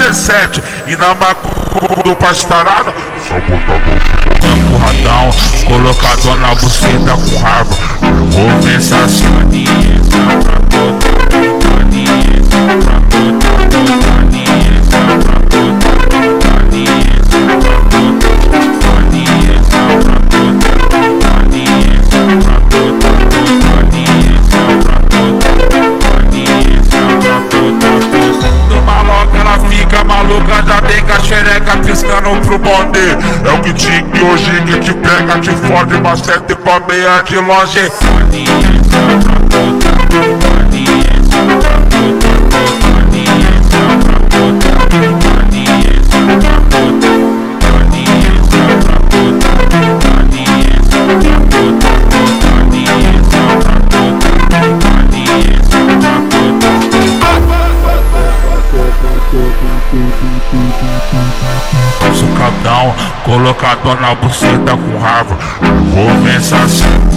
17 e na maconha do pastarada. Só botar empurradão, colocado na buceta com raiva. Vou sensacionista pra botar maluca, já tem a xereca piscando pro bonde. É o que tinha que hoje que te pega, te fode, mas sete pra meia de longe. Sucadão, colocado na buceta com raiva. Vou sensação.